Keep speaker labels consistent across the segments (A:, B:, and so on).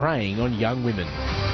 A: preying on young women.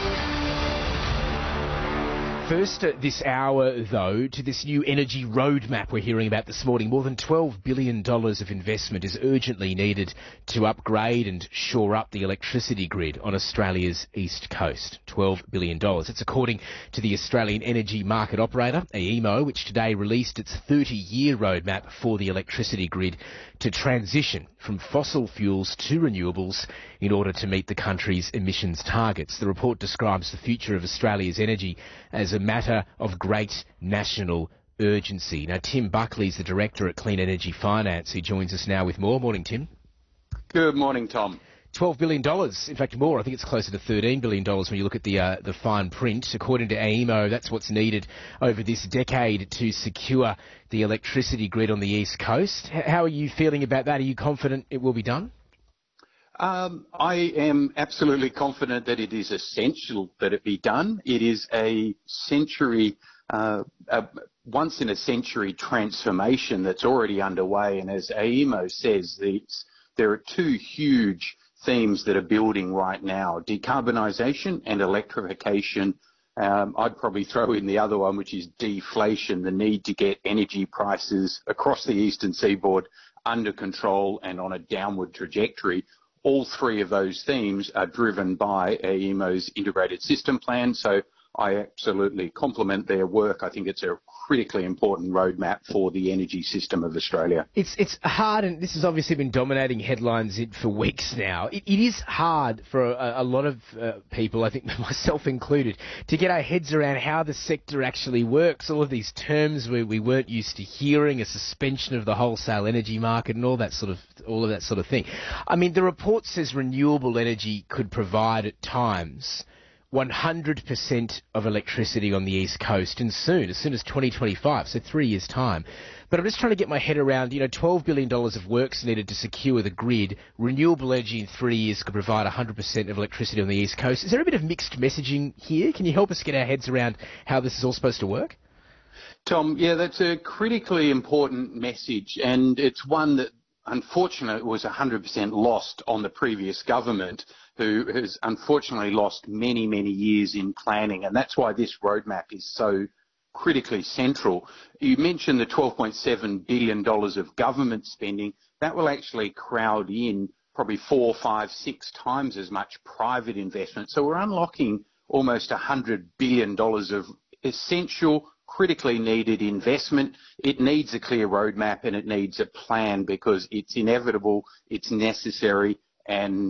A: First this hour, though, to this new energy roadmap we're hearing about this morning. More than $12 billion of investment is urgently needed to upgrade and shore up the electricity grid on Australia's east coast. $12 billion. It's according to the Australian Energy Market Operator, AEMO, which today released its 30-year roadmap for the electricity grid to transition from fossil fuels to renewables in order to meet the country's emissions targets. The report describes the future of Australia's energy as a matter of great national urgency. Now, Tim Buckley is the Director at Clean Energy Finance, who joins us now with more. Morning, Tim.
B: Good morning, Tom.
A: $12 billion, in fact more. I think it's closer to $13 billion when you look at the fine print. According to AEMO, that's what's needed over this decade to secure the electricity grid on the East Coast. How are you feeling about that? Are you confident it will be done?
B: I am absolutely confident that it is essential that it be done. It is a once-in-a-century transformation that's already underway, and as AEMO says, there are two huge themes that are building right now: decarbonisation and electrification. I'd probably throw in the other one, which is deflation, the need to get energy prices across the eastern seaboard under control and on a downward trajectory. All three of those themes are driven by AEMO's integrated system plan, so I absolutely compliment their work. I think it's a critically important roadmap for the energy system of Australia.
A: It's hard, and this has obviously been dominating headlines for weeks now. It is hard for a lot of people, I think myself included, to get our heads around how the sector actually works. All of these terms we weren't used to hearing, a suspension of the wholesale energy market and all of that sort of thing. I mean, the report says renewable energy could provide at times 100% of electricity on the East Coast, and as soon as 2025, so 3 years' time. But I'm just trying to get my head around, $12 billion of work's needed to secure the grid. Renewable energy in 3 years could provide 100% of electricity on the East Coast. Is there a bit of mixed messaging here? Can you help us get our heads around how this is all supposed to work?
B: Tom, yeah, that's a critically important message, and it's one that unfortunately was 100% lost on the previous government, who has unfortunately lost many, many years in planning, and that's why this roadmap is so critically central. You mentioned the $12.7 billion of government spending. That will actually crowd in probably 4, 5, 6 times as much private investment. So we're unlocking almost $100 billion of essential, critically needed investment. It needs a clear roadmap and it needs a plan because it's inevitable, it's necessary, and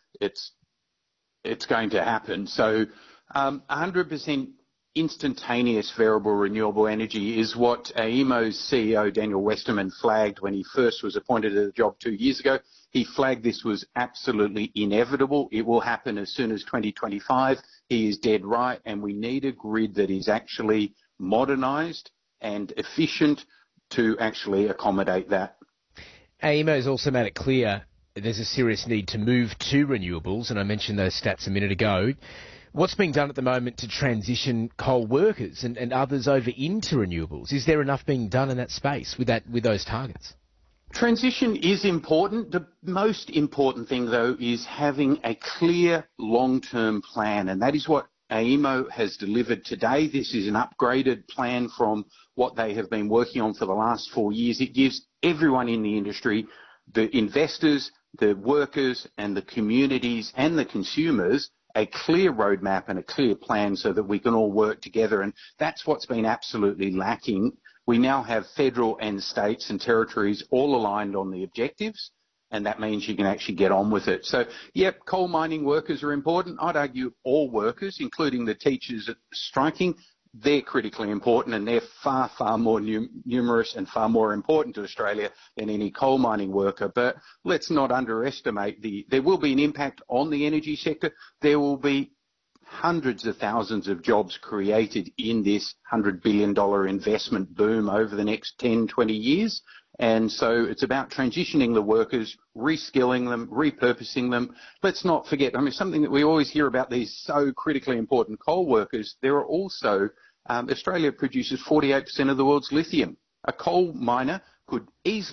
B: it's going to happen. So 100% instantaneous variable renewable energy is what AEMO's CEO Daniel Westerman flagged when he first was appointed to the job 2 years ago. He flagged this was absolutely inevitable. It will happen as soon as 2025. He is dead right, and we need a grid that is actually modernised and efficient to actually accommodate that.
A: AEMO has also made it clear there's a serious need to move to renewables, and I mentioned those stats a minute ago. What's being done at the moment to transition coal workers and others over into renewables? Is there enough being done in that space with those targets?
B: Transition is important. The most important thing, though, is having a clear long-term plan, and that is what AEMO has delivered today. This is an upgraded plan from what they have been working on for the last 4 years. It gives everyone in the industry, the investors, the workers and the communities and the consumers, a clear roadmap and a clear plan so that we can all work together. And that's what's been absolutely lacking. We now have federal and states and territories all aligned on the objectives, and that means you can actually get on with it. So, yep, coal mining workers are important. I'd argue all workers, including the teachers striking, they're critically important, and they're far, far more numerous and far more important to Australia than any coal mining worker. But let's not underestimate there will be an impact on the energy sector. There will be hundreds of thousands of jobs created in this $100 billion investment boom over the next 10, 20 years. And so it's about transitioning the workers, reskilling them, repurposing them. Let's not forget, something that we always hear about these so critically important coal workers, there are also, Australia produces 48% of the world's lithium. A coal miner could easily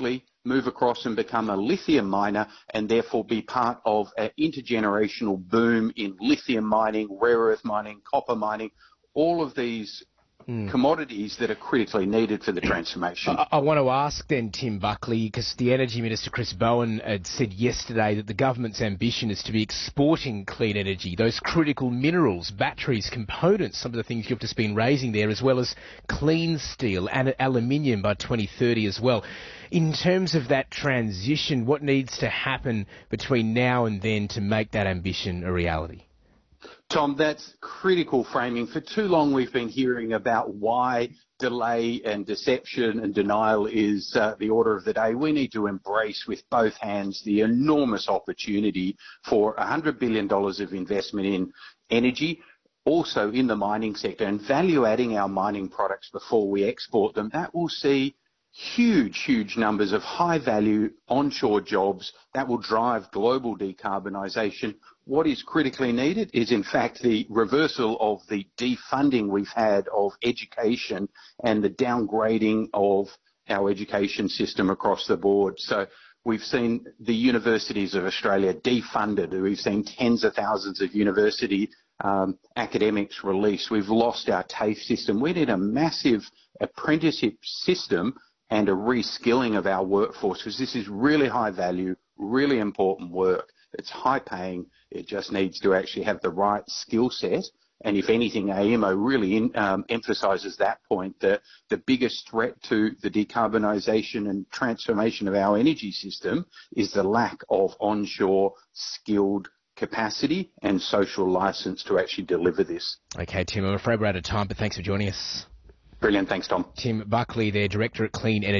B: move across and become a lithium miner and therefore be part of an intergenerational boom in lithium mining, rare earth mining, copper mining, all of these commodities that are critically needed for the transformation.
A: I want to ask then, Tim Buckley, because the Energy Minister, Chris Bowen, had said yesterday that the government's ambition is to be exporting clean energy, those critical minerals, batteries, components, some of the things you've just been raising there, as well as clean steel and aluminium by 2030 as well. In terms of that transition, what needs to happen between now and then to make that ambition a reality?
B: Tom, that's critical framing. For too long we've been hearing about why delay and deception and denial is the order of the day. We need to embrace with both hands the enormous opportunity for $100 billion of investment in energy, also in the mining sector, and value adding our mining products before we export them. That will see huge numbers of high value onshore jobs that will drive global decarbonisation. What is critically needed is in fact the reversal of the defunding we've had of education and the downgrading of our education system across the board. So we've seen the universities of Australia defunded. We've seen tens of thousands of university academics released. We've lost our TAFE system. We need a massive apprenticeship system and a reskilling of our workforce, because this is really high value, really important work. It's high paying. It just needs to actually have the right skill set. And if anything, AEMO really emphasises that point, that the biggest threat to the decarbonisation and transformation of our energy system is the lack of onshore skilled capacity and social licence to actually deliver this.
A: Okay, Tim, I'm afraid we're out of time, but thanks for joining us.
B: Brilliant. Thanks, Tom.
A: Tim Buckley, their Director at Clean Energy.